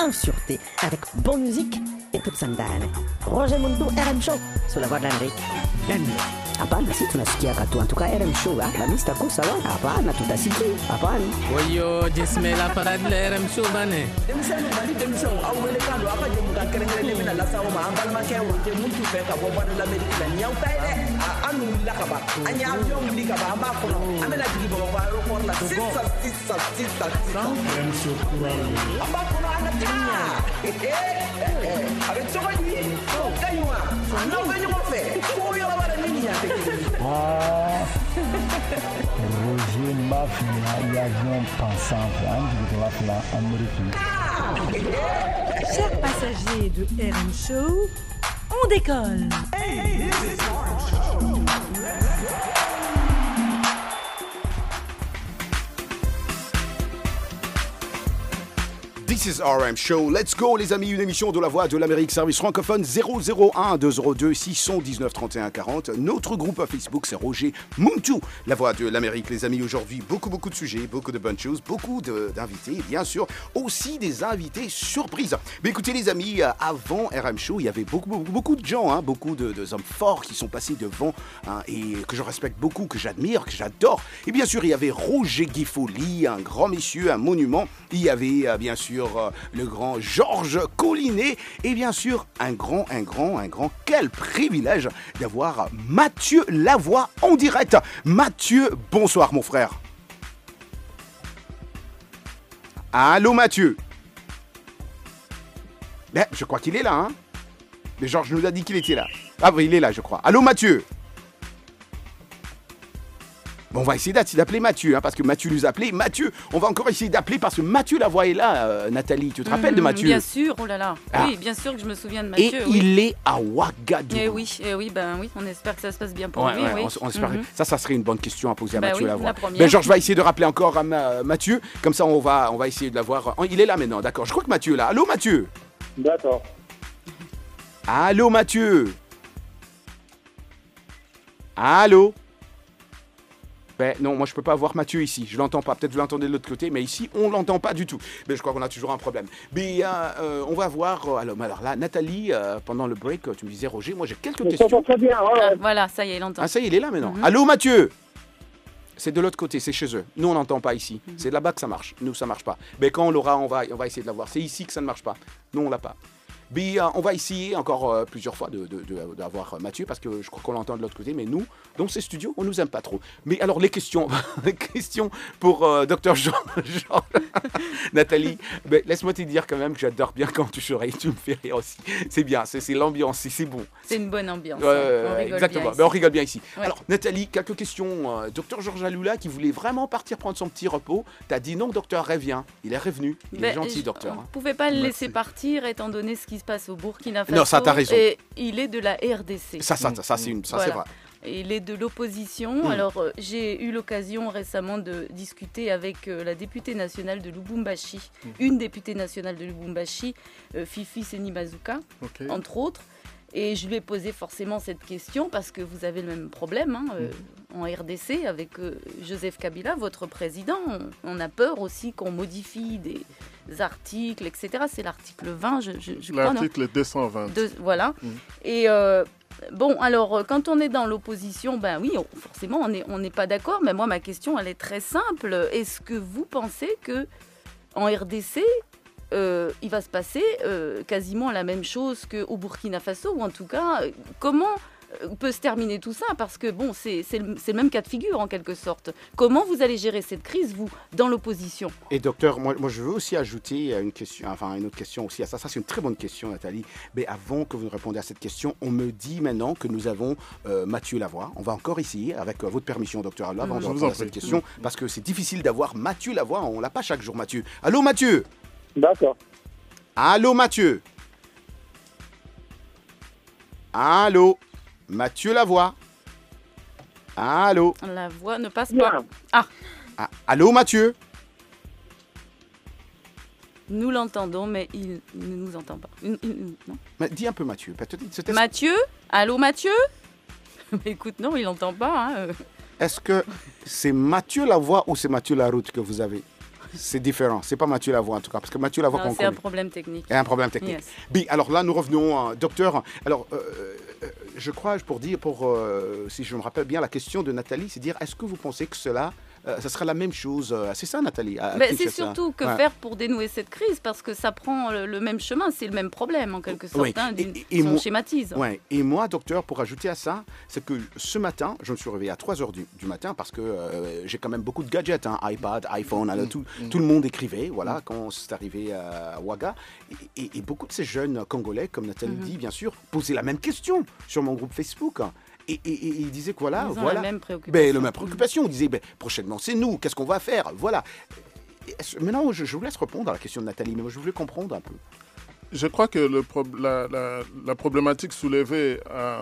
en sûreté, avec bonne musique et toute sandale. Roger Mundo, RM Show, sur la voie de l'Amérique. Hapana, si tunasikia katu. En tout cas, RM Show, la mista ko sawa. Hapana, tutasikia. Hapana. Wayo, jismela parade la RM Show bane. Demisano mali demisano awele kando aka je muka kerengere mina la sawo ma ambal ma ke wote muntu fe ka bo bana l'Amérique la nyaw tay de anu la ka ba anya avion li ka ba amba ko amela digi bo ba aéroport la sisa RM Show courant amba ko ana tinya avec Sogoni kaywa no venyo mo fe ko yo ba la niña Roger Mafia, l'avion pensant en Amérique. Chers passagers de RM Show, on décolle. This is RM Show. Let's go, les amis. Une émission de la Voix de l'Amérique, service francophone 001 202 619 31 40. Notre groupe à Facebook, c'est Roger Muntu, la Voix de l'Amérique. Les amis, aujourd'hui, beaucoup de sujets, beaucoup de bonnes choses, beaucoup d'invités, et bien sûr, aussi des invités surprises. Mais écoutez, les amis, avant RM Show, il y avait beaucoup de gens, beaucoup de hommes forts qui sont passés devant, et que je respecte beaucoup, que j'admire, que j'adore. Et bien sûr, il y avait Roger Guifoli, un grand monsieur, un monument. Il y avait, bien sûr, le grand Georges Collinet et bien sûr un grand, quel privilège d'avoir Mathieu Lavoie en direct. Mathieu, bonsoir mon frère. Allô Mathieu. Je crois qu'il est là, hein. Mais Georges nous a dit qu'il était là. Ah oui, il est là je crois. Allô Mathieu. Bon, on va essayer d'appeler Mathieu, parce que Mathieu nous a appelé. Mathieu, on va encore essayer d'appeler parce que Mathieu Lavoie est là, Nathalie. Tu te rappelles de Mathieu? Bien sûr, oh là là. Ah. Oui, bien sûr que je me souviens de Mathieu. Et il est à Ouagadougou. Oui, on espère que ça se passe bien pour lui. Oui. On espère. Ça serait une bonne question à poser à Mathieu Lavoie. Georges va essayer de rappeler encore à Mathieu, comme ça on va essayer de l'avoir. Il est là maintenant, d'accord. Je crois que Mathieu est là. Allô Mathieu? D'accord. Allô Mathieu? Allô? Non, moi je peux pas voir Mathieu ici, je l'entends pas. Peut-être vous l'entendez de l'autre côté, mais ici on l'entend pas du tout. Mais je crois qu'on a toujours un problème. Mais on va voir. Alors là, Nathalie, pendant le break, tu me disais Roger, moi j'ai quelques questions. Très bien. Voilà, ça y est, il entend. Ah ça y est, il est là maintenant. Allô Mathieu? C'est de l'autre côté, c'est chez eux. Nous on n'entend pas ici. C'est là-bas que ça marche. Nous ça marche pas. Mais quand on l'aura, on va essayer de l'avoir. C'est ici que ça ne marche pas. Nous on l'a pas. Mais on va essayer encore plusieurs fois d'avoir Mathieu parce que je crois qu'on l'entend de l'autre côté, mais nous, dans ces studios, on nous aime pas trop. Mais alors les questions pour Dr Jean, Nathalie, laisse-moi te dire quand même que j'adore bien quand tu souris, tu me fais rire aussi. C'est bien, c'est l'ambiance, c'est bon. C'est une bonne ambiance. On rigole exactement, bien on rigole bien ici. Ouais. Alors Nathalie, quelques questions. Dr Georges Aloula qui voulait vraiment partir prendre son petit repos, t'as dit non docteur, reviens. Il est revenu, il est gentil docteur. On ne pouvait pas le laisser partir étant donné ce qui se passe au Burkina Faso. Non, ça t'as raison. Et il est de la RDC. Ça c'est vrai. Et il est de l'opposition. Alors, j'ai eu l'occasion récemment de discuter avec la députée nationale de Lubumbashi, une députée nationale de Lubumbashi, Fifi Senimazuka, entre autres. Et je lui ai posé forcément cette question parce que vous avez le même problème en RDC avec Joseph Kabila, votre président. On a peur aussi qu'on modifie des articles, etc. C'est l'article 20, je crois. L'article 220. Voilà. Et bon, alors, quand on est dans l'opposition, oui, forcément, on n'est pas d'accord. Mais moi, ma question, elle est très simple. Est-ce que vous pensez qu'en RDC, il va se passer quasiment la même chose qu'au Burkina Faso, ou en tout cas, comment peut se terminer tout ça? Parce que bon, c'est le même cas de figure en quelque sorte. Comment vous allez gérer cette crise, vous, dans l'opposition? Et docteur, moi je veux aussi ajouter une autre question aussi à ça. Ça c'est une très bonne question, Nathalie. Mais avant que vous répondiez à cette question, on me dit maintenant que nous avons Mathieu Lavoie. On va encore essayer, avec votre permission, docteur Lavoie, avant de répondre à cette question, parce que c'est difficile d'avoir Mathieu Lavoie. On l'a pas chaque jour, Mathieu. Allô, Mathieu? D'accord. Allô, Mathieu? Allô? Mathieu Lavoie? Allô? La voix ne passe pas. Allô, Mathieu? Nous l'entendons, mais il ne nous entend pas. Non. Mais dis un peu Mathieu. Mathieu? Allô, Mathieu? Écoute, non, il n'entend pas. Est-ce que c'est Mathieu Lavoie ou c'est Mathieu Laroute que vous avez? C'est différent. C'est pas Mathieu Lavoie en tout cas, parce que Mathieu Lavoie qu'on C'est connaît. un problème technique. Et un problème technique. Yes. Bien, alors là, nous revenons, docteur. Alors, je crois, si je me rappelle bien, la question de Nathalie, c'est dire, est-ce que vous pensez que cela, ça sera la même chose C'est ça, Nathalie C'est surtout que faire pour dénouer cette crise, parce que ça prend le même chemin, c'est le même problème en quelque sorte. Oui. Si on schématise. Ouais. Et moi, docteur, pour ajouter à ça, c'est que ce matin, je me suis réveillé à 3h du matin parce que j'ai quand même beaucoup de gadgets, iPad, iPhone, tout le monde écrivait, voilà, quand c'est arrivé à Ouaga. Et beaucoup de ces jeunes Congolais, comme Nathalie dit, bien sûr, posaient la même question sur mon groupe Facebook. Et ils disaient que voilà. La même préoccupation. La même préoccupation. On disait, prochainement, c'est nous, qu'est-ce qu'on va faire? Voilà. Maintenant, je vous laisse répondre à la question de Nathalie, mais moi, je voulais comprendre un peu. Je crois que la problématique soulevée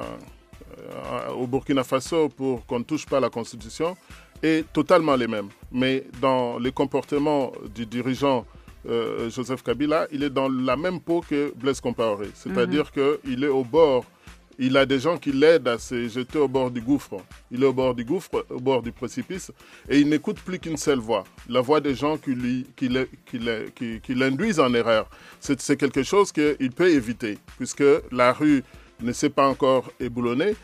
au Burkina Faso pour qu'on ne touche pas à la Constitution est totalement les mêmes. Mais dans les comportements du dirigeant Joseph Kabila, il est dans la même peau que Blaise Compaoré. C'est-à-dire qu'il est au bord. Il a des gens qui l'aident à se jeter au bord du gouffre. Il est au bord du gouffre, au bord du précipice, et il n'écoute plus qu'une seule voix, la voix des gens qui l'induisent en erreur. C'est quelque chose qu'il peut éviter, puisque la rue ne s'est pas encore éboulonnée.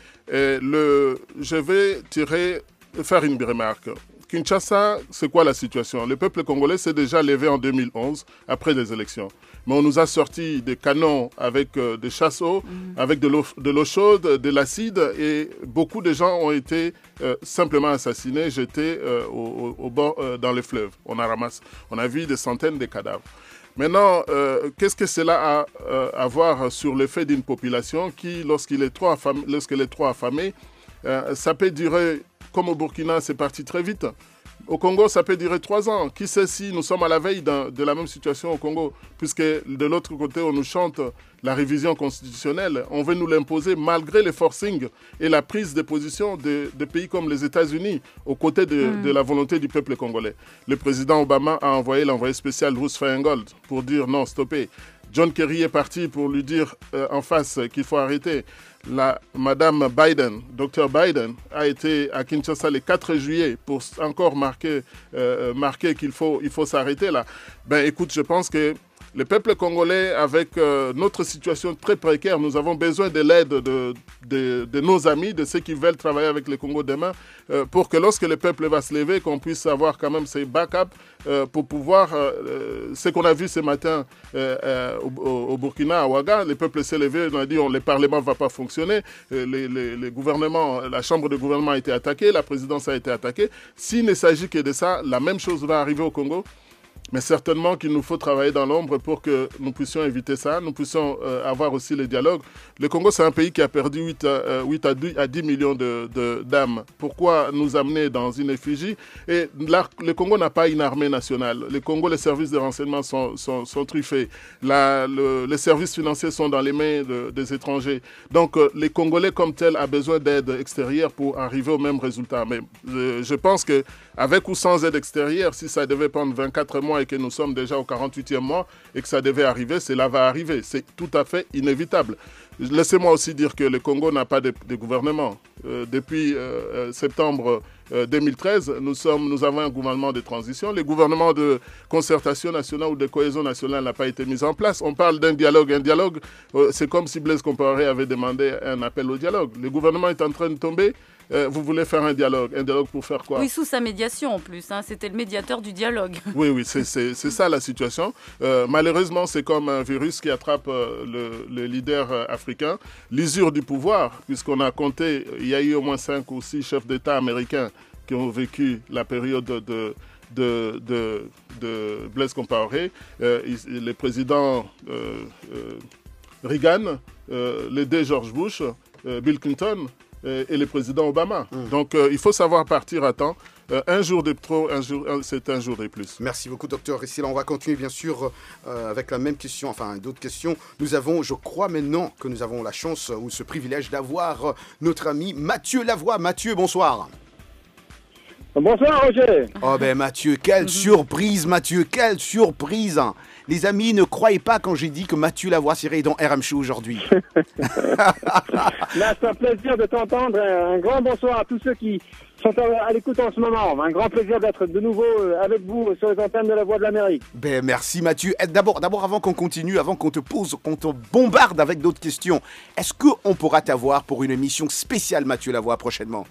Je vais faire une remarque. Kinshasa, c'est quoi la situation? Le peuple congolais s'est déjà levé en 2011, après les élections. Mais on nous a sorti des canons avec des chasseaux, avec de l'eau chaude, de l'acide, et beaucoup de gens ont été simplement assassinés, jetés au bord, dans les fleuves. On a vu des centaines de cadavres. Maintenant, qu'est-ce que cela a à voir sur l'effet d'une population qui, lorsqu'elle est trop affamée, ça peut durer, comme au Burkina, c'est parti très vite. Au Congo, ça peut durer 3 ans. Qui sait si nous sommes à la veille de la même situation au Congo, puisque de l'autre côté, on nous chante la révision constitutionnelle. On veut nous l'imposer malgré les forcings et la prise de position de pays comme les États-Unis aux côtés de la volonté du peuple congolais. Le président Obama a envoyé l'envoyé spécial Ruth Feingold pour dire non, stoppez. John Kerry est parti pour lui dire en face qu'il faut arrêter. Madame Biden, Dr Biden, a été à Kinshasa le 4 juillet pour encore marquer qu'il faut s'arrêter là. Écoute, je pense que le peuple congolais, avec notre situation très précaire, nous avons besoin de l'aide de nos amis, de ceux qui veulent travailler avec le Congo demain, pour que lorsque le peuple va se lever, qu'on puisse avoir quand même ces backups pour pouvoir... ce qu'on a vu ce matin au Burkina, à Ouaga, le peuple s'est levé, on a dit le Parlement ne va pas fonctionner, la Chambre de gouvernement a été attaquée, la présidence a été attaquée. S'il ne s'agit que de ça, la même chose va arriver au Congo. Mais certainement qu'il nous faut travailler dans l'ombre pour que nous puissions éviter ça, nous puissions avoir aussi les dialogues. Le Congo, c'est un pays qui a perdu 8 à 10 millions d'âmes. Pourquoi nous amener dans une effigie? Et là, le Congo n'a pas une armée nationale. Le Congo, les services de renseignement sont truffés. Les services financiers sont dans les mains des étrangers. Donc, les Congolais comme tels ont besoin d'aide extérieure pour arriver au même résultat. Mais je pense qu'avec ou sans aide extérieure, si ça devait prendre 24 mois et que nous sommes déjà au 48e mois et que ça devait arriver, cela va arriver. C'est tout à fait inévitable. Laissez-moi aussi dire que le Congo n'a pas de gouvernement. Depuis septembre 2013, nous avons un gouvernement de transition. Le gouvernement de concertation nationale ou de cohésion nationale n'a pas été mis en place. On parle d'un dialogue. Un dialogue, c'est comme si Blaise Compaoré avait demandé un appel au dialogue. Le gouvernement est en train de tomber. Vous voulez faire un dialogue. Un dialogue pour faire quoi? Oui, sous sa médiation en plus. C'était le médiateur du dialogue. Oui, c'est ça la situation. Malheureusement, c'est comme un virus qui attrape le leader africain. L'usure du pouvoir, puisqu'on a compté, il y a eu au moins 5 ou 6 chefs d'État américains qui ont vécu la période de Blaise Compaoré. Le président Reagan, les deux George Bush, Bill Clinton, et le président Obama. Donc, il faut savoir partir à temps. Un jour de trop, c'est un jour de plus. Merci beaucoup, docteur. Ici, là, on va continuer, bien sûr, avec la même question, enfin, d'autres questions. Nous avons, je crois maintenant que nous avons la chance ou ce privilège d'avoir notre ami Mathieu Lavoie. Mathieu, bonsoir. Bonsoir, Roger. Oh, Mathieu, quelle surprise, Mathieu, quelle surprise. les amis, ne croyez pas quand j'ai dit que Mathieu Lavoie serait dans RM Show aujourd'hui. Là, c'est un plaisir de t'entendre. Un grand bonsoir à tous ceux qui sont à l'écoute en ce moment. Un grand plaisir d'être de nouveau avec vous sur les antennes de la Voix de l'Amérique. Ben, merci Mathieu. D'abord, avant qu'on continue, avant qu'on te pose, qu'on te bombarde avec d'autres questions, est-ce qu'on pourra t'avoir pour une émission spéciale Mathieu Lavoie prochainement?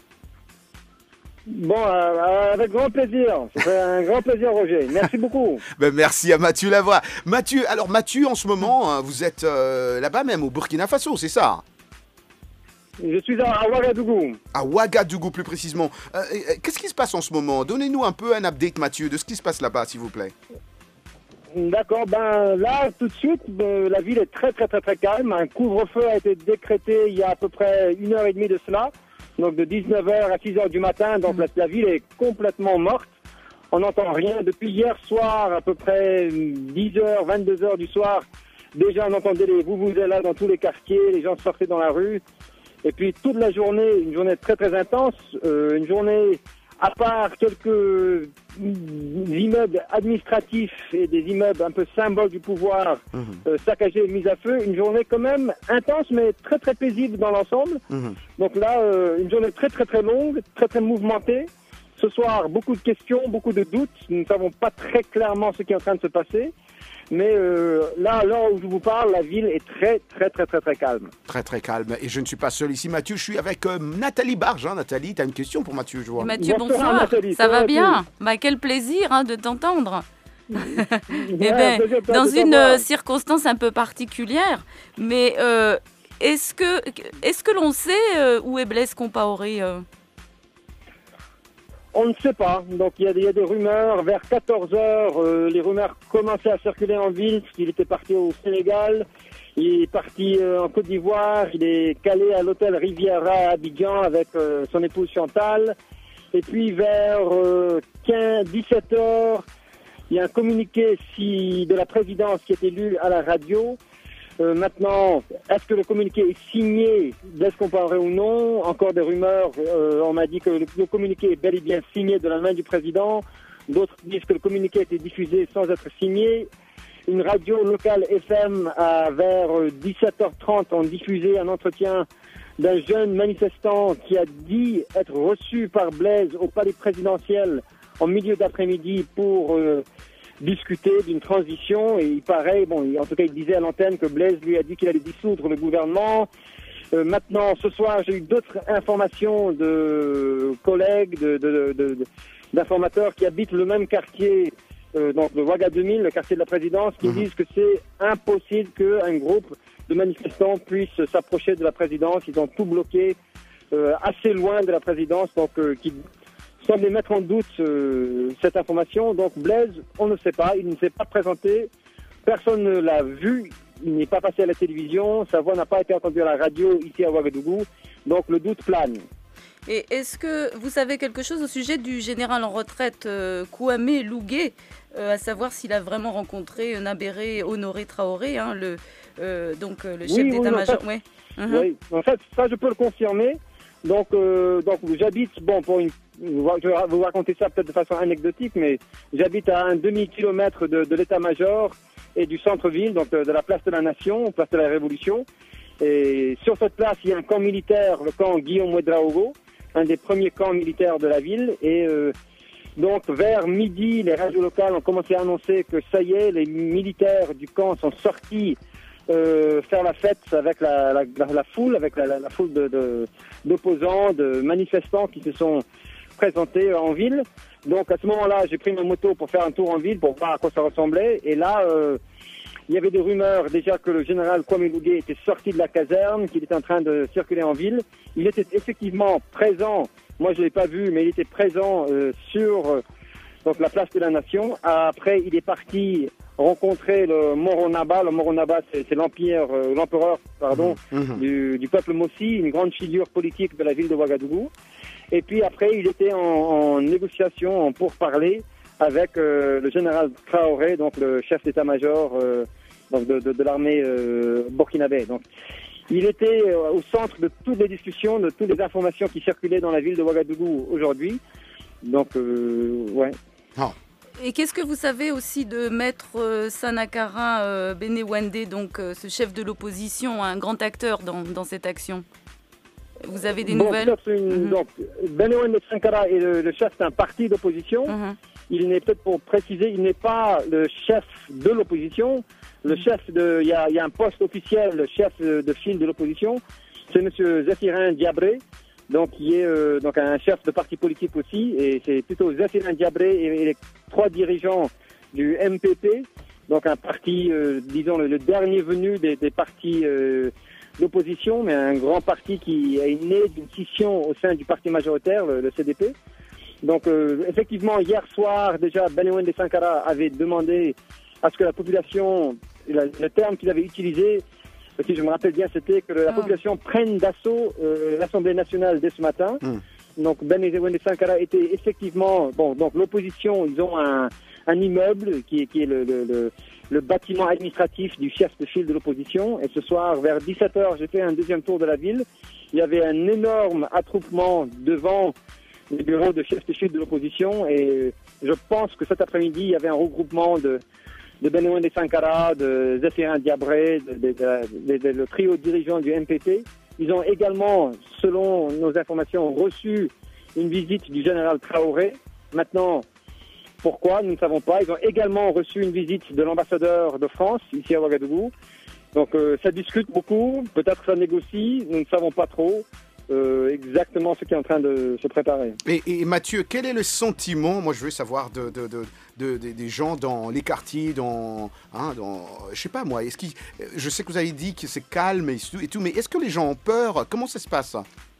Bon, avec grand plaisir. C'est un grand plaisir, Roger. Merci beaucoup. Ben, merci à Mathieu Lavoie. Mathieu, en ce moment, vous êtes là-bas même, au Burkina Faso, c'est ça? Je suis à Ouagadougou. À Ouagadougou, plus précisément. Qu'est-ce qui se passe en ce moment? Donnez-nous un peu un update, Mathieu, de ce qui se passe là-bas, s'il vous plaît. D'accord, là, tout de suite, la ville est très, très, très, très calme. Un couvre-feu a été décrété il y a à peu près 1h30 de cela. Donc de 19h à 6h du matin, donc la ville est complètement morte. On n'entend rien. Depuis hier soir, à peu près 10h, 22h du soir, déjà on entendait les vuvuzelas dans tous les quartiers, les gens sortaient dans la rue. Et puis toute la journée, une journée très très intense, une journée à part quelques immeubles administratifs et des immeubles un peu symboles du pouvoir saccagés et mis à feu, une journée quand même intense mais très très paisible dans l'ensemble. Donc là, une journée très très très longue, très très mouvementée. Ce soir, beaucoup de questions, beaucoup de doutes. Nous ne savons pas très clairement ce qui est en train de se passer. Mais là, à l'heure où je vous parle, la ville est très, très, très, très, très calme. Très, très calme. Et je ne suis pas seul ici, Mathieu. Je suis avec Nathalie Barge. Nathalie, tu as une question pour Mathieu, je vois. Mathieu, bonsoir. Nathalie, ça va bien? Quel plaisir de t'entendre. Dans une circonstance un peu particulière, mais est-ce que l'on sait où est Blaise Compaoré? On ne sait pas. Donc il y a des rumeurs. Vers 14h, les rumeurs commençaient à circuler en ville. Il était parti au Sénégal. Il est parti en Côte d'Ivoire. Il est calé à l'hôtel Riviera à Abidjan avec son épouse Chantal. Et puis vers 17h, il y a un communiqué de la présidence qui est lu à la radio. Maintenant, est-ce que le communiqué est signé Blaise Compaoré ou non? Encore des rumeurs. On m'a dit que le communiqué est bel et bien signé de la main du président. D'autres disent que le communiqué a été diffusé sans être signé. Une radio locale FM vers 17h30 ont diffusé un entretien d'un jeune manifestant qui a dit être reçu par Blaise au palais présidentiel en milieu d'après-midi pour discuter d'une transition. Et il paraît, en tout cas il disait à l'antenne que Blaise lui a dit qu'il allait dissoudre le gouvernement. Maintenant, ce soir, j'ai eu d'autres informations de collègues, d'informateurs qui habitent le même quartier, donc le Ouaga 2000, le quartier de la présidence, qui disent que c'est impossible qu'un groupe de manifestants puisse s'approcher de la présidence. Ils ont tout bloqué assez loin de la présidence, donc qui semblait mettre en doute cette information. Donc Blaise, on ne sait pas, il ne s'est pas présenté, personne ne l'a vu, il n'est pas passé à la télévision, sa voix n'a pas été entendue à la radio ici à Ouagadougou, donc le doute plane. Et est-ce que vous savez quelque chose au sujet du général en retraite Kouamé Lougué, à savoir s'il a vraiment rencontré Nabéré Honoré Traoré, le chef d'état-major? Oui, en fait, ça je peux le confirmer. Donc j'habite, je vais vous raconter ça peut-être de façon anecdotique, mais j'habite à un demi-kilomètre de l'état-major et du centre-ville, donc de la place de la Nation, place de la Révolution. Et sur cette place, il y a un camp militaire, le camp Guillaume Ouedraogo, un des premiers camps militaires de la ville. Et donc vers midi, les radios locales ont commencé à annoncer que ça y est, les militaires du camp sont sortis faire la fête avec la foule, avec la foule d'opposants, de manifestants qui se sont présentés en ville. Donc à ce moment-là, j'ai pris ma moto pour faire un tour en ville pour voir à quoi ça ressemblait. Et là, il y avait des rumeurs déjà que le général Kouamé Lougué était sorti de la caserne, qu'il était en train de circuler en ville. Il était effectivement présent, moi je ne l'ai pas vu, mais il était présent sur donc la place de la Nation. Après, il est parti rencontrer le Moronaba. Le Moronaba, c'est l'empereur du peuple Mossi, une grande figure politique de la ville de Ouagadougou. Et puis après, il était en négociation, en pourparlers avec le général Traoré, donc le chef d'état-major de l'armée burkinabé. Donc, il était au centre de toutes les discussions, de toutes les informations qui circulaient dans la ville de Ouagadougou aujourd'hui. Donc, ouais. Oh. Et qu'est-ce que vous savez aussi de Maître Sanakara Benewende, donc ce chef de l'opposition, un grand acteur dans cette action? Vous avez des nouvelles? Donc, Benewende Sankara est le chef d'un parti d'opposition. Il n'est, peut-être pour préciser, il n'est pas le chef de l'opposition. Le chef il y a un poste officiel, le chef de file de l'opposition, c'est M. Zéphirin Diabré, donc qui est donc un chef de parti politique aussi, et c'est plutôt Zéphirin Diabré et les 3 dirigeants du MPP, donc un parti, disons le dernier venu des partis d'opposition, mais un grand parti qui est né d'une scission au sein du parti majoritaire, le CDP. Donc effectivement, hier soir, déjà, Benewende Sankara avait demandé à ce que la population, le terme qu'il avait utilisé, si je me rappelle bien, c'était que la population prenne d'assaut l'Assemblée nationale dès ce matin. Donc Benewende Sankara était effectivement, donc l'opposition, ils ont un immeuble qui est le bâtiment administratif du chef de file de l'opposition. Et ce soir, vers 17h, j'ai fait un deuxième tour de la ville. Il y avait un énorme attroupement devant les bureaux de chef de file de l'opposition. Et je pense que cet après-midi, il y avait un regroupement de Benewende Sankara, de Zéphirin Diabré, le trio dirigeant du MPP. Ils ont également, selon nos informations, reçu une visite du général Traoré. Maintenant, pourquoi, nous ne savons pas. Ils ont également reçu une visite de l'ambassadeur de France, ici à Ouagadougou. Donc ça discute beaucoup, peut-être ça négocie, nous ne savons pas trop exactement ce qui est en train de se préparer. Et Mathieu, quel est le sentiment, moi je veux savoir, des gens dans les quartiers, je sais pas moi, je sais que vous avez dit que c'est calme et tout, mais est-ce que les gens ont peur? Comment ça se passe?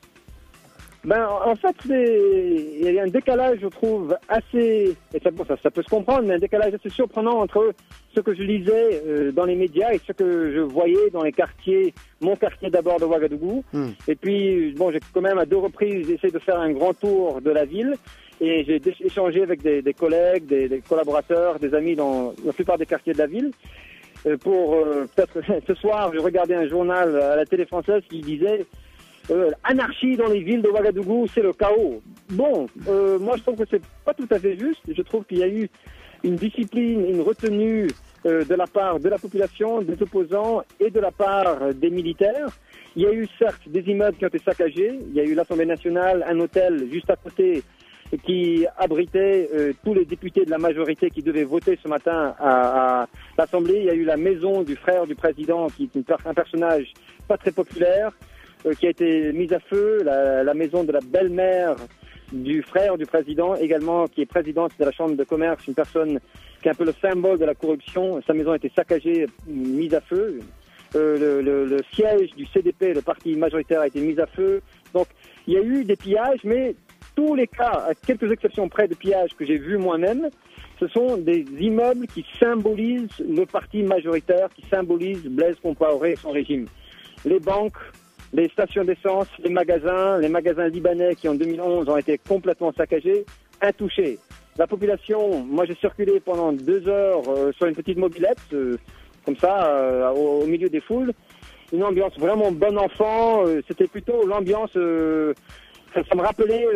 En fait, il y a un décalage, je trouve, assez... Et ça peut se comprendre, mais un décalage assez surprenant entre ce que je lisais dans les médias et ce que je voyais dans les quartiers, mon quartier d'abord de Ouagadougou. Et puis, j'ai quand même à 2 reprises essayé de faire un grand tour de la ville. Et j'ai échangé avec des collègues, des collaborateurs, des amis dans la plupart des quartiers de la ville. Peut-être ce soir, je regardais un journal à la télé française qui disait... anarchie dans les villes de Ouagadougou, c'est le chaos. Moi je trouve que c'est pas tout à fait juste. Je trouve qu'il y a eu une discipline, une retenue de la part de la population, des opposants et de la part des militaires. Il y a eu certes des immeubles qui ont été saccagés. Il y a eu l'Assemblée nationale, un hôtel juste à côté qui abritait tous les députés de la majorité qui devaient voter ce matin à l'Assemblée. Il y a eu la maison du frère du président qui est un personnage pas très populaire. Qui a été mise à feu, la maison de la belle-mère du frère du président, également qui est présidente de la Chambre de commerce, une personne qui est un peu le symbole de la corruption. Sa maison a été saccagée, mise à feu. Le siège du CDP, le parti majoritaire, a été mis à feu. Donc il y a eu des pillages, mais tous les cas, à quelques exceptions près de pillages que j'ai vus moi-même, ce sont des immeubles qui symbolisent le parti majoritaire, qui symbolisent Blaise Compaoré et son régime. Les banques, les stations d'essence, les magasins libanais qui en 2011 ont été complètement saccagés, intouchés. La population, moi j'ai circulé pendant 2 heures sur une petite mobilette, comme ça, au milieu des foules. Une ambiance vraiment bon enfant, c'était plutôt l'ambiance, ça me rappelait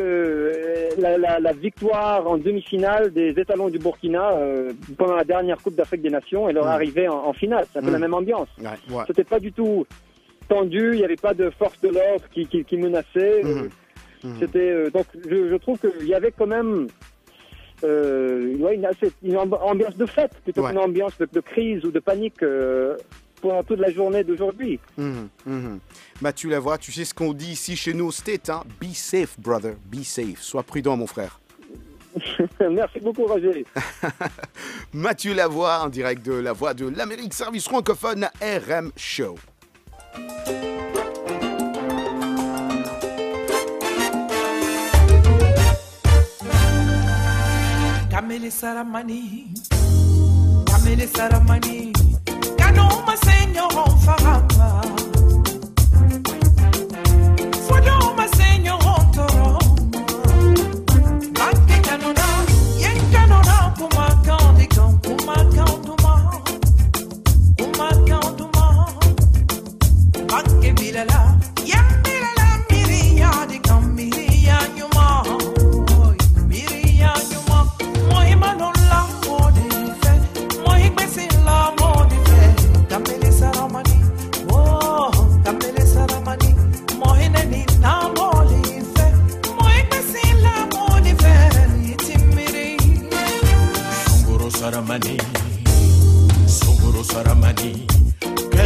la victoire en demi-finale des étalons du Burkina pendant la dernière Coupe d'Afrique des Nations et leur arrivée en finale. C'est un peu la même ambiance. Ouais. C'était pas du tout tendu, il n'y avait pas de force de l'ordre qui menaçait. C'était donc je trouve qu'il y avait quand même une ambiance de fête plutôt qu'une ambiance de crise ou de panique pendant toute la journée d'aujourd'hui. Mathieu Lavoie, tu sais ce qu'on dit ici chez nous au State, hein? Be safe, brother, be safe. Sois prudent, mon frère. Merci beaucoup, Roger. Mathieu Lavoie, en direct de la Voix de l'Amérique, service francophone RM Show. Kamele Saramani, Kanoma Senyor Farapa, Fodoma Senyor Toro, Banke Kanona, Yen Kanona, Kumakanduma, Banke Bilala, Yen Bilala, Miria de Kamiria Yuma, Miria Yuma, Moimanola.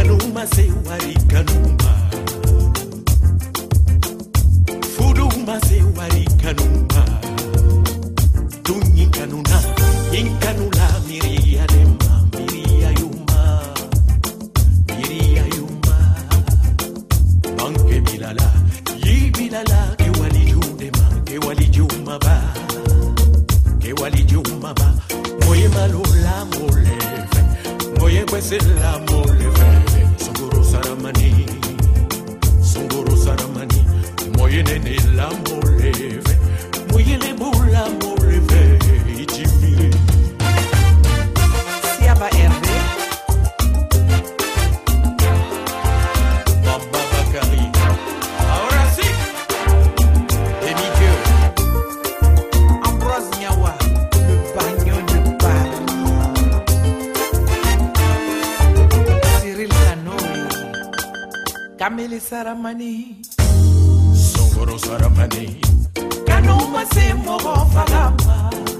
kanuma se wari kanuma fuduma se wari kanuma tunyi kanuna inkanula miria lema miria yuma banke bilala yi bilala ke wali juma ba moye malula moleve moye kwesela moleve sunguru saramani moye nene la moleve moye lebula moleve ichimiri siaba herbe Baba Bakari ahora sí Emilio Ambroise Nyawa le bagnon de Paris Cyril Hanoï Kamele Saramani Songoro Saramani Kanuma se mogo fagama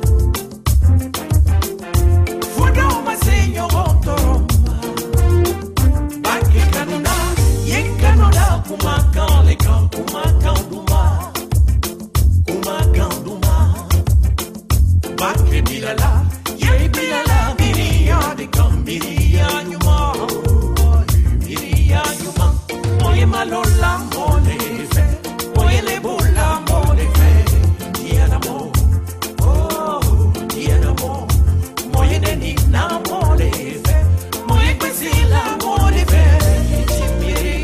Fuduma se nyogo toroma Baki kanuna Yenkanola kumakan lekan kumakan duma Baki bilala Ye bilala Miriya de kan Miriya nyuma Moye malola mole fe Moye lebola mole fe Dianamo Dianamo Moye neni na mole fe Moye kwesila mole fe Chimiri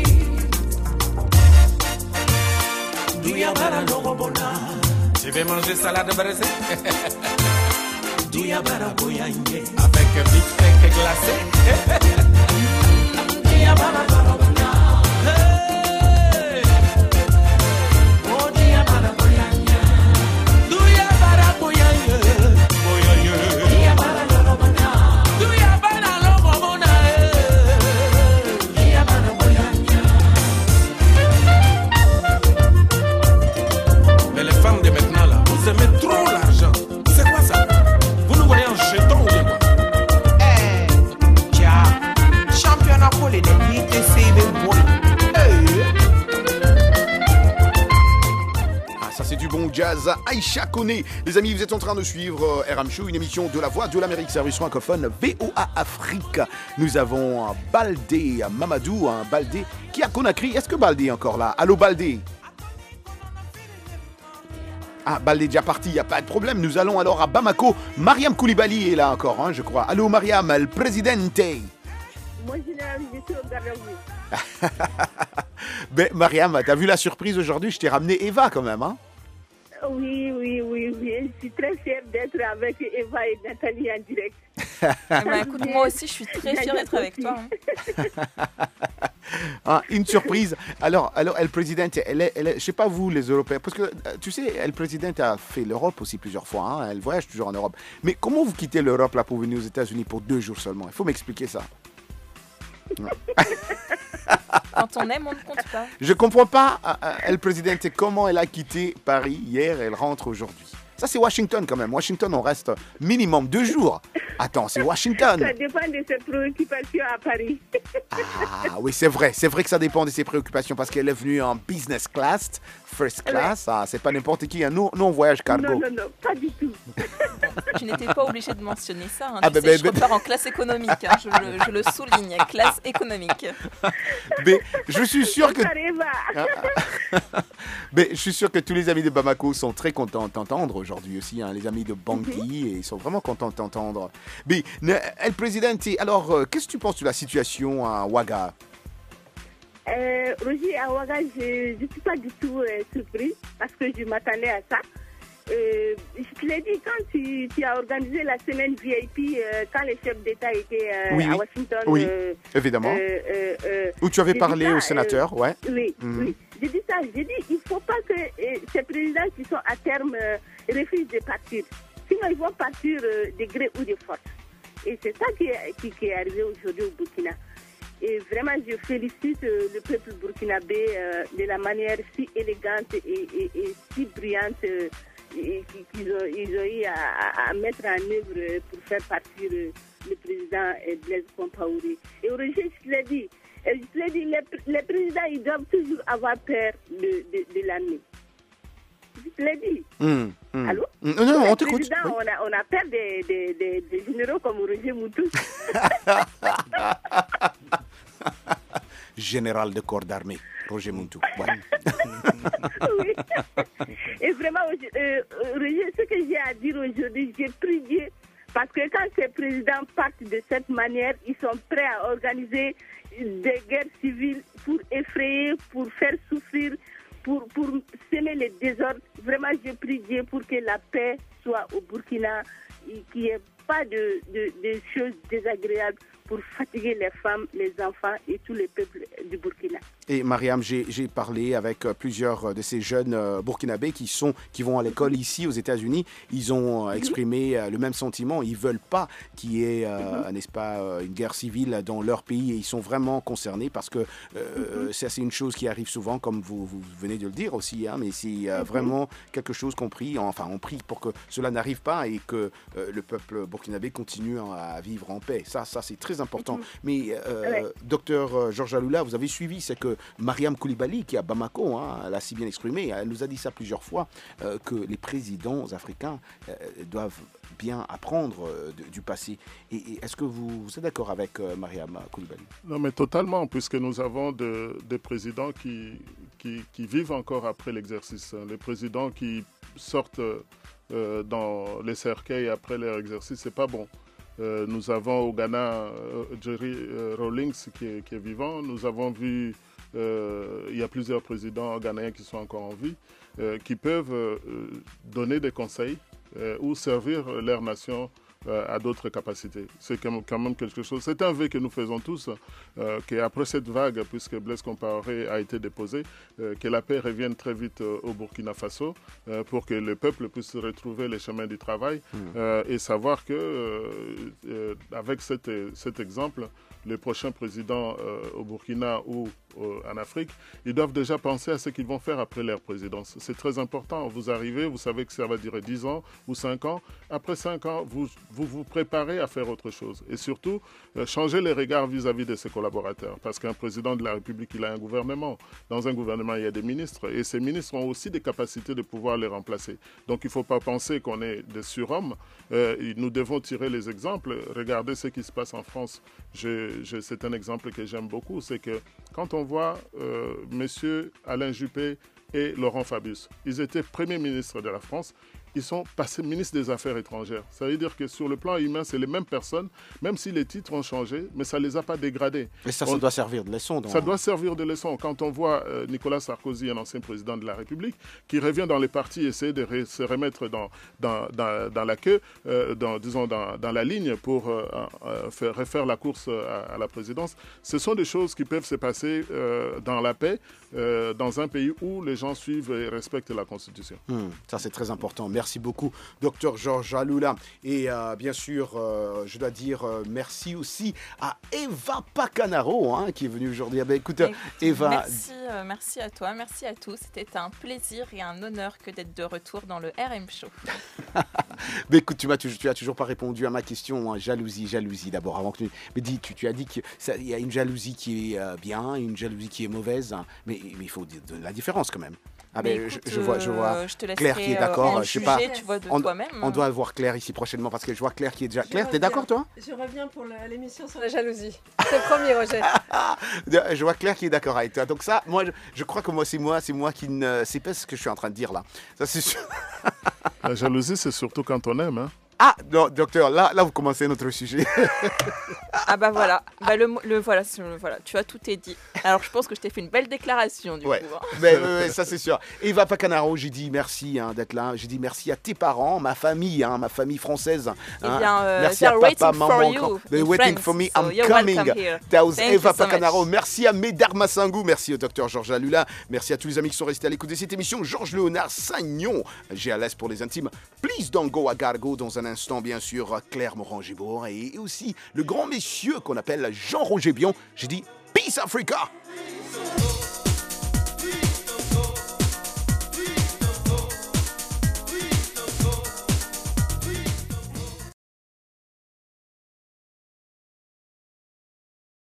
Douya bara logo bona Tu veux manger salade braisée Douya bara boyange Avec big steak glacé Douya bara logo bona Jazz, Aïcha Koné. Les amis, vous êtes en train de suivre RM Show, une émission de la Voix de l'Amérique, service francophone VOA Afrique. Nous avons un Baldé, un Mamadou, un Baldé qui est à Conakry. Est-ce que Baldé est encore là? Allô Baldé? Ah, Baldé est déjà parti, il n'y a pas de problème. Nous allons alors à Bamako. Mariam Koulibaly est là encore, hein, je crois. Allô Mariam, le présidente. Moi, je suis au Gabon. Ben, Mariam, t'as vu la surprise aujourd'hui? Je t'ai ramené Eva quand même, hein? Oui. Je suis très fière d'être avec Eva et Nathalie en direct. Écoute, moi aussi, je suis très fière d'être avec toi. Ah, une surprise. Alors, El Presidente, elle est, je sais pas vous, les Européens, parce que tu sais, El Presidente a fait l'Europe aussi plusieurs fois. Hein, elle voyage toujours en Europe. Mais comment vous quittez l'Europe là pour venir aux États-Unis pour 2 jours seulement? Il faut m'expliquer ça. Quand on aime, on ne compte pas. Je comprends pas, El Presidente, comment elle a quitté Paris hier et elle rentre aujourd'hui. Ça, c'est Washington quand même. Washington, on reste minimum 2 jours. Attends, c'est Washington. Ça dépend de ses préoccupations à Paris. Ah oui, c'est vrai que ça dépend de ses préoccupations parce qu'elle est venue en business class, first class. Ouais. Ah, c'est pas n'importe qui. Hein. Nous, on voyage cargo. Non, pas du tout. Tu n'étais pas obligé de mentionner ça. Hein. Je repars en classe économique. Hein. Je le souligne, classe économique. Mais je suis sûr que... Mais je suis sûr que tous les amis de Bamako sont très contents de t'entendre aujourd'hui aussi. Hein. Les amis de Bangui, et ils sont vraiment contents de t'entendre. Mais El Presidente, alors, qu'est-ce que tu penses de la situation à Ouaga? Roger, à Ouaga, je ne suis pas du tout surprise parce que je m'attendais à ça. Je te l'ai dit, quand tu as organisé la semaine VIP, quand les chefs d'État étaient à Washington. Oui, évidemment. Où tu avais parlé au sénateur, ouais. Oui, oui. J'ai dit ça, j'ai dit, il ne faut pas que ces présidents qui sont à terme refusent de partir. Sinon, ils vont partir de gré ou de force. Et c'est ça qui est arrivé aujourd'hui au Burkina. Et vraiment, je félicite le peuple burkinabé de la manière si élégante et si brillante qu'ils ont eu à mettre en œuvre pour faire partir le président Blaise Compaoré. Et Roger, je l'ai dit, Et je l'ai dit, les présidents, ils doivent toujours avoir peur de l'armée. Je l'ai dit. Allô? Non, on t'écoute. Oui. On a peur des généraux comme Roger Moutou. Général de corps d'armée, Roger Moutou. Ouais. Oui. Et vraiment, Roger, ce que j'ai à dire aujourd'hui, j'ai prié. Parce que quand ces présidents partent de cette manière, ils sont prêts à organiser des guerres civiles pour effrayer, pour faire souffrir, pour semer les désordres. Vraiment, je prie Dieu pour que la paix soit au Burkina, qu'il n'y ait pas de choses désagréables pour fatiguer les femmes, les enfants et tous les peuples du Burkina. Et Mariam, j'ai parlé avec plusieurs de ces jeunes burkinabés qui vont à l'école ici aux États-Unis. Ils ont exprimé le même sentiment. Ils ne veulent pas qu'il y ait, n'est-ce pas, une guerre civile dans leur pays. Et ils sont vraiment concernés parce que c'est une chose qui arrive souvent, comme vous venez de le dire aussi. Hein, mais c'est vraiment quelque chose qu'on prie. Enfin, on prie pour que cela n'arrive pas et que le peuple burkinabé continue à vivre en paix. Ça c'est très important. Mais docteur Georges Aloula, vous avez suivi, c'est que Mariam Koulibaly, qui est à Bamako, elle a si bien exprimé, elle nous a dit ça plusieurs fois, que les présidents africains doivent bien apprendre du passé. Et est-ce que vous êtes d'accord avec Mariam Koulibaly? Non, mais totalement, puisque nous avons des présidents qui vivent encore après l'exercice. Les présidents qui sortent dans les cercueils après leur exercice, c'est pas bon. Nous avons au Ghana Jerry Rawlings qui est vivant. Nous avons vu, il y a plusieurs présidents ghanéens qui sont encore en vie, qui peuvent donner des conseils ou servir leur nation à d'autres capacités. C'est quand même quelque chose. C'est un vœu que nous faisons tous, qu'après cette vague, puisque Blaise Compaoré a été déposé, que la paix revienne très vite au Burkina Faso pour que le peuple puisse retrouver les chemins du travail et savoir que avec cet exemple, les prochains présidents au Burkina ou en Afrique, ils doivent déjà penser à ce qu'ils vont faire après leur présidence. C'est très important. Vous arrivez, vous savez que ça va durer 10 ans ou 5 ans. Après 5 ans, vous préparez à faire autre chose. Et surtout, changer les regards vis-à-vis de ses collaborateurs. Parce qu'un président de la République, il a un gouvernement. Dans un gouvernement, il y a des ministres. Et ces ministres ont aussi des capacités de pouvoir les remplacer. Donc, il ne faut pas penser qu'on est des surhommes. Nous devons tirer les exemples. Regardez ce qui se passe en France. C'est un exemple que j'aime beaucoup. C'est que quand on voit M. Alain Juppé et Laurent Fabius, ils étaient premiers ministres de la France. Ils sont passés ministres des Affaires étrangères. Ça veut dire que sur le plan humain, c'est les mêmes personnes, même si les titres ont changé, mais ça ne les a pas dégradés. Et ça doit servir de leçon. Ça doit servir de leçon. Quand on voit Nicolas Sarkozy, un ancien président de la République, qui revient dans les partis, essayer de se remettre dans la queue, dans la ligne pour refaire la course à la présidence, ce sont des choses qui peuvent se passer dans la paix, dans un pays où les gens suivent et respectent la Constitution. Ça, c'est très important. Merci beaucoup, Dr Georges Aloula. Et bien sûr, je dois dire merci aussi à Eva Pacanaro, qui est venue aujourd'hui. Écoute, Eva... Merci à toi, merci à tous. C'était un plaisir et un honneur que d'être de retour dans le RM Show. Mais écoute, tu as toujours pas répondu à ma question. Jalousie d'abord. Avant que tu as dit qu'il y a une jalousie qui est bien, une jalousie qui est mauvaise. Mais il faut dire de la différence quand même. Je vois Claire qui est d'accord. Je sais pas. Tu vois de toi-même. On doit voir Claire ici prochainement parce que je vois Claire qui est déjà. Claire, t'es d'accord toi? Je reviens pour l'émission sur la jalousie. C'est promis, Roger. Je vois Claire qui est d'accord avec toi. Donc ça, moi, je crois que c'est moi qui ne sais pas ce que je suis en train de dire là. Ça c'est sûr. La jalousie, c'est surtout quand on aime. Ah, non, docteur, là vous commencez notre sujet. Ah bah voilà, voilà, tu as tout dit. Alors je pense que je t'ai fait une belle déclaration du coup. Mais, ça c'est sûr. Eva Pacanaro, j'ai dit merci d'être là. J'ai dit merci à tes parents, ma famille française. Merci à papa, maman. They're waiting for me, I'm coming. That was Eva Pacanaro. Merci à Médard Massangou, merci au docteur Georges Aloula. Merci à tous les amis qui sont restés à l'écoute de cette émission. Georges Léonard Sagnon, GLS pour les intimes. Please don't go à Gargo dans un instant, bien sûr, Claire Morin-Gibour et aussi le grand monsieur qu'on appelle Jean-Roger Bion. J'ai dit Peace Africa.